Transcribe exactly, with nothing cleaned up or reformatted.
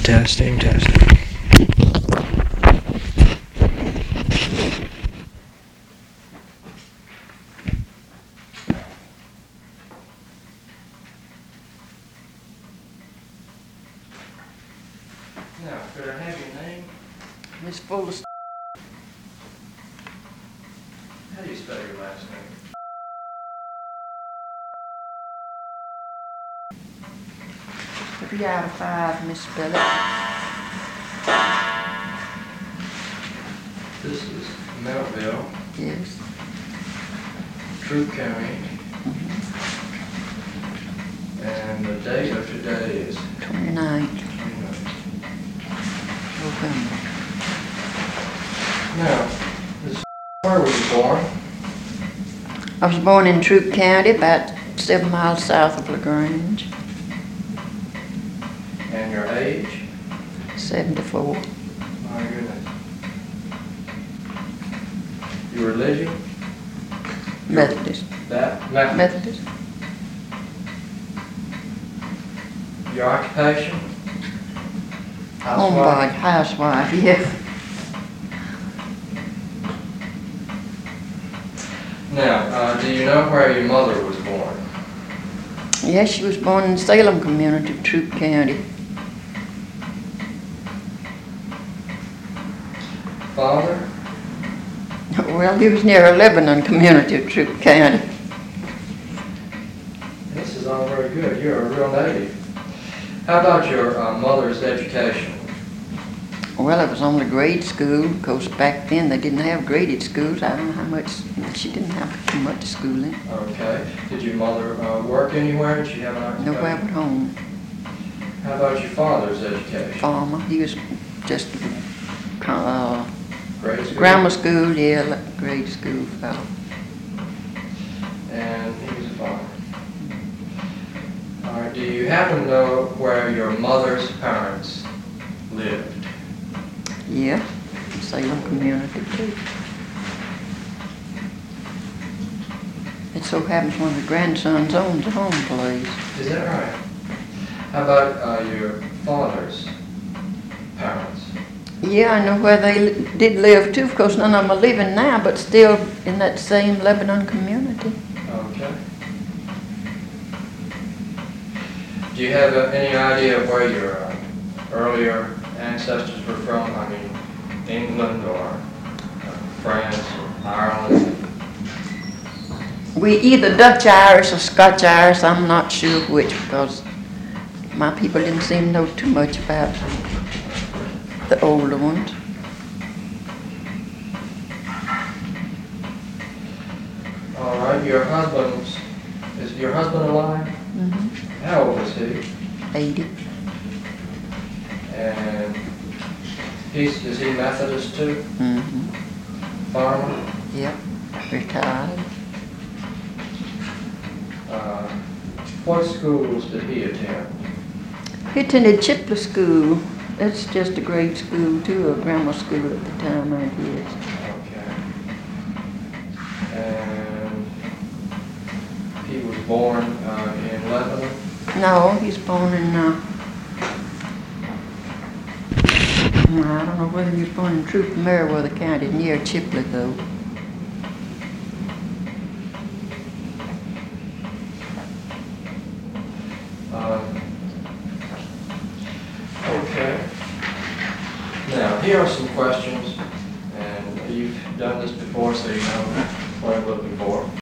Testing, testing. Now, could I have your name? Miss Fuller. How do you spell your last name? Three out of five, Miss Spell it. This is Melville, Yes. Troup County, and the date of today is twenty-ninth twenty-ninth. November. Now, this, where were you born? I was born in Troup County, about seven miles south of LaGrange. And your age? seventy-four. My goodness. Your religion? Methodist. That? Methodist. Methodist. Your occupation? Homebody, housewife, yeah. Now, uh, do you know where your mother was born? Yes, she was born in Salem Community, Troup County. Father? Well, he was near Lebanon Community, Troup County. This is all very good. You're a real native. How about your uh, mother's education? Well, it was only grade school. Of course, back then they didn't have graded schools. I don't know how much, she didn't have too much schooling. Okay. Did your mother uh, work anywhere? Did she have an occupation? Nowhere but home. How about your father's education? Farmer. He was just uh, Grade school? grammar school, yeah, like grade school fellow. And he was a farmer. All right. Do you happen to know where your mother's parents lived? Yeah, Salem Community too. It so happens one of the grandsons owns a home place. Is that right? How about uh, your father's parents? Yeah, I know where they li- did live too. Of course, none of them are living now, but still in that same Lebanon community. Okay. Do you have uh, any idea of where your uh, earlier ancestors were from? I mean, England or uh, France or Ireland? We either Dutch Irish or Scotch Irish. I'm not sure which because my people didn't seem to know too much about the older ones. All right. Your husband's is your husband alive? Mm-hmm. How old is he? eighty. And he's is he Methodist too? Mm-hmm. Farmer? Yep. Retired. Uh, what schools did he attend? He attended Chipler School. That's just a grade school too, a grammar school at the time, I guess. Okay. And he was born uh, in Lebanon? No, he's born in, uh, I don't know whether he was born in Troup, Meriwether County, near Chipler though. Um, okay. Now, here are some questions, and you've done this before, so you know what I'm looking for.